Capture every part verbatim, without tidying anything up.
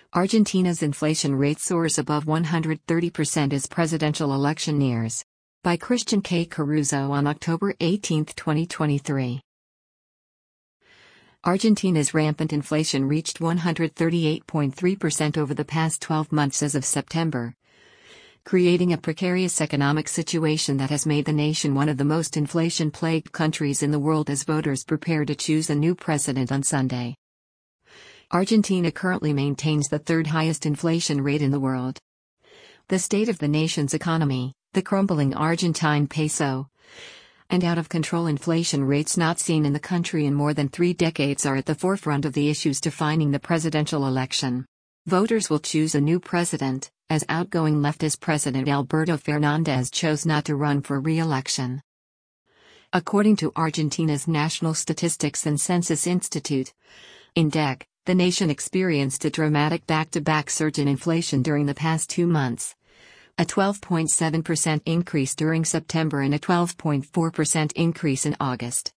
Argentina's inflation rate soars above one hundred thirty percent as presidential election nears. By Christian K. Caruso on October eighteenth, twenty twenty-three. Argentina's rampant inflation reached one hundred thirty-eight point three percent over the past twelve months as of September, creating a precarious economic situation that has made the nation one of the most inflation-plagued countries in the world as voters prepare to choose a new president on Sunday. Argentina currently maintains the third highest inflation rate in the world. The state of the nation's economy, the crumbling Argentine peso, and out-of-control inflation rates not seen in the country in more than three decades are at the forefront of the issues defining the presidential election. Voters will choose a new president, as outgoing leftist President Alberto Fernandez chose not to run for re-election. According to Argentina's National Statistics and Census Institute, INDEC, the nation experienced a dramatic back-to-back surge in inflation during the past two months. A twelve point seven percent increase during September and a twelve point four percent increase in August.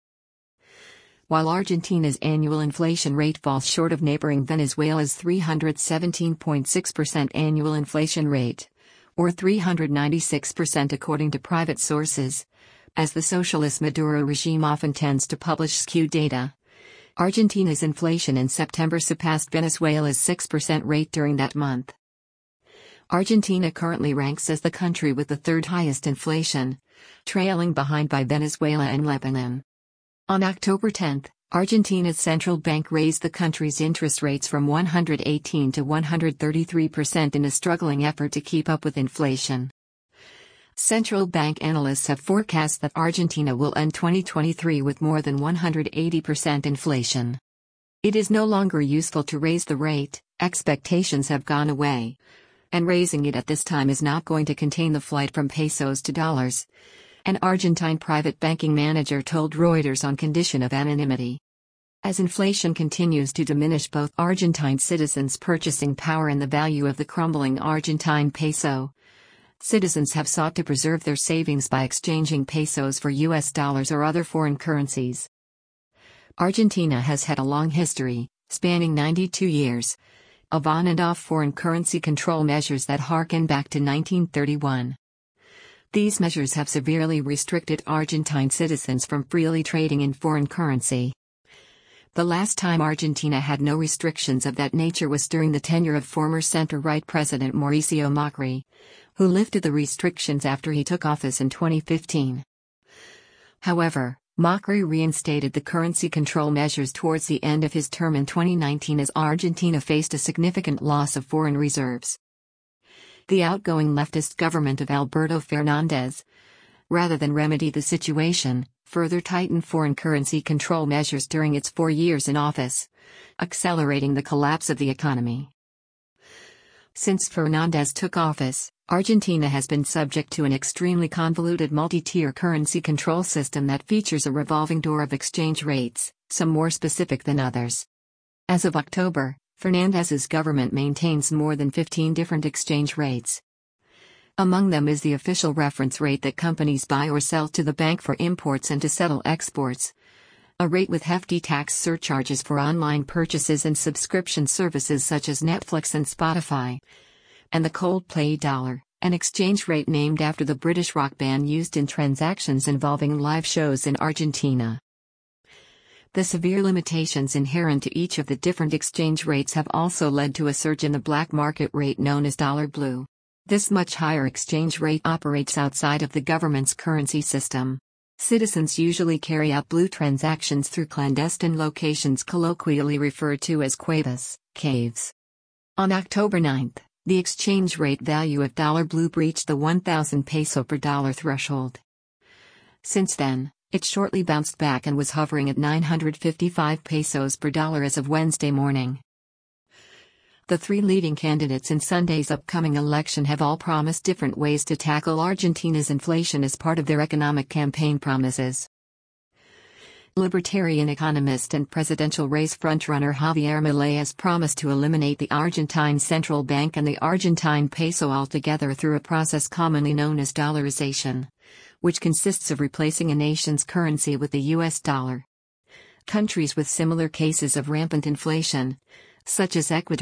While Argentina's annual inflation rate falls short of neighboring Venezuela's three hundred seventeen point six percent annual inflation rate, or three hundred ninety-six percent according to private sources, as the socialist Maduro regime often tends to publish skewed data, Argentina's inflation in September surpassed Venezuela's six percent rate during that month. Argentina currently ranks as the country with the third highest inflation, trailing behind by Venezuela and Lebanon. On October tenth, Argentina's central bank raised the country's interest rates from one hundred eighteen to one hundred thirty-three percent in a struggling effort to keep up with inflation. Central bank analysts have forecast that Argentina will end twenty twenty-three with more than one hundred eighty percent inflation. It is no longer useful to raise the rate, expectations have gone away, and raising it at this time is not going to contain the flight from pesos to dollars, an Argentine private banking manager told Reuters on condition of anonymity. As inflation continues to diminish both Argentine citizens' purchasing power and the value of the crumbling Argentine peso, citizens have sought to preserve their savings by exchanging pesos for U S dollars or other foreign currencies. Argentina has had a long history, spanning ninety-two years, of on and off foreign currency control measures that harken back to nineteen thirty-one. These measures have severely restricted Argentine citizens from freely trading in foreign currency. The last time Argentina had no restrictions of that nature was during the tenure of former center-right President Mauricio Macri, who lifted the restrictions after he took office in twenty fifteen. However, Macri reinstated the currency control measures towards the end of his term in twenty nineteen as Argentina faced a significant loss of foreign reserves. The outgoing leftist government of Alberto Fernandez, rather than remedy the situation, further tightened foreign currency control measures during its four years in office, accelerating the collapse of the economy. Since Fernandez took office, Argentina has been subject to an extremely convoluted multi-tier currency control system that features a revolving door of exchange rates, some more specific than others. As of October, Fernandez's government maintains more than fifteen different exchange rates. Among them is the official reference rate that companies buy or sell to the bank for imports and to settle exports, a rate with hefty tax surcharges for online purchases and subscription services such as Netflix and Spotify, and the Coldplay dollar, an exchange rate named after the British rock band used in transactions involving live shows in Argentina. The severe limitations inherent to each of the different exchange rates have also led to a surge in the black market rate known as dollar blue. This much higher exchange rate operates outside of the government's currency system. Citizens usually carry out blue transactions through clandestine locations colloquially referred to as cuevas, caves. On October ninth, the exchange rate value of dollar blue breached the one thousand peso per dollar threshold. Since then, it shortly bounced back and was hovering at nine hundred fifty-five pesos per dollar as of Wednesday morning. The three leading candidates in Sunday's upcoming election have all promised different ways to tackle Argentina's inflation as part of their economic campaign promises. Libertarian economist and presidential race frontrunner Javier Milei has promised to eliminate the Argentine Central Bank and the Argentine peso altogether through a process commonly known as dollarization, which consists of replacing a nation's currency with the U S dollar. Countries with similar cases of rampant inflation, such as Ecuador,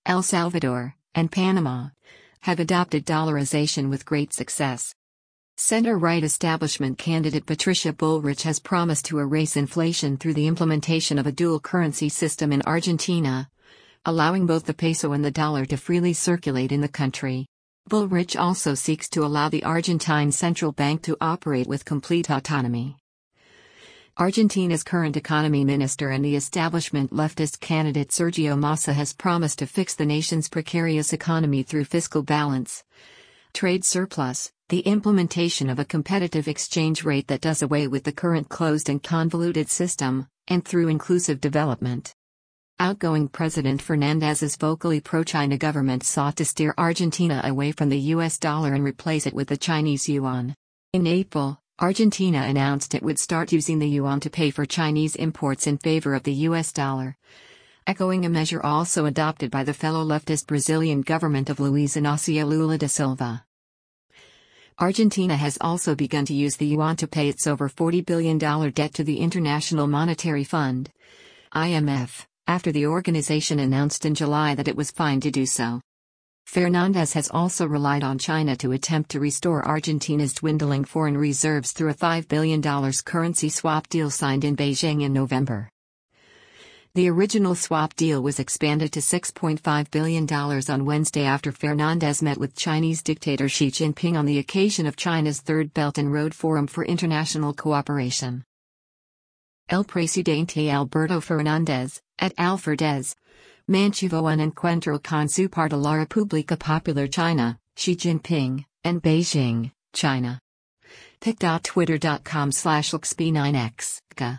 El Salvador, and Panama, have adopted dollarization with great success. Center-right establishment candidate Patricia Bullrich has promised to erase inflation through the implementation of a dual currency system in Argentina, allowing both the peso and the dollar to freely circulate in the country. Bullrich also seeks to allow the Argentine central bank to operate with complete autonomy. Argentina's current economy minister and the establishment leftist candidate Sergio Massa has promised to fix the nation's precarious economy through fiscal balance, trade surplus, the implementation of a competitive exchange rate that does away with the current closed and convoluted system, and through inclusive development. Outgoing President Fernandez's vocally pro-China government sought to steer Argentina away from the U S dollar and replace it with the Chinese yuan. In April, Argentina announced it would start using the yuan to pay for Chinese imports in favor of the U S dollar, echoing a measure also adopted by the fellow leftist Brazilian government of Luiz Inácio Lula da Silva. Argentina has also begun to use the yuan to pay its over forty billion dollars debt to the International Monetary Fund, I M F, after the organization announced in July that it was fine to do so. Fernandez has also relied on China to attempt to restore Argentina's dwindling foreign reserves through a five billion dollars currency swap deal signed in Beijing in November. The original swap deal was expanded to six point five billion dollars on Wednesday after Fernandez met with Chinese dictator Xi Jinping on the occasion of China's Third Belt and Road Forum for International Cooperation. El presidente Alberto Fernández, et al. Fernández, mantuvo un encuentro con su par de la República Popular China, Xi Jinping, en Beijing, China. pic dot twitter dot com slash L X B nine X, G.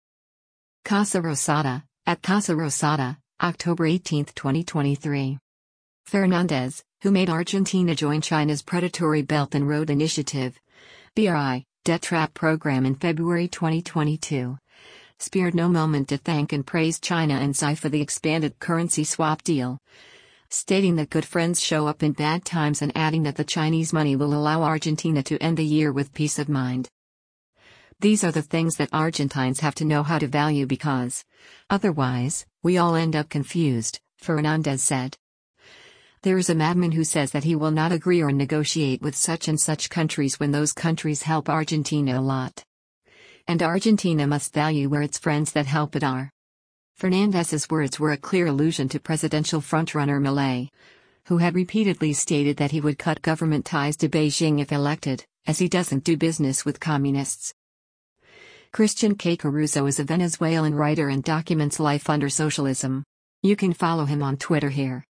Casa Rosada, at Casa Rosada, October eighteenth twenty twenty-three. Fernandez, who made Argentina join China's Predatory Belt and Road Initiative, B R I, debt trap program in February twenty twenty-two, spared no moment to thank and praise China and Xi for the expanded currency swap deal, stating that good friends show up in bad times and adding that the Chinese money will allow Argentina to end the year with peace of mind. These are the things that Argentines have to know how to value because, otherwise, we all end up confused, Fernandez said. There is a madman who says that he will not agree or negotiate with such and such countries when those countries help Argentina a lot. And Argentina must value where its friends that help it are. Fernandez's words were a clear allusion to presidential frontrunner Milei, who had repeatedly stated that he would cut government ties to Beijing if elected, as he doesn't do business with communists. Christian K. Caruso is a Venezuelan writer and documents life under socialism. You can follow him on Twitter here.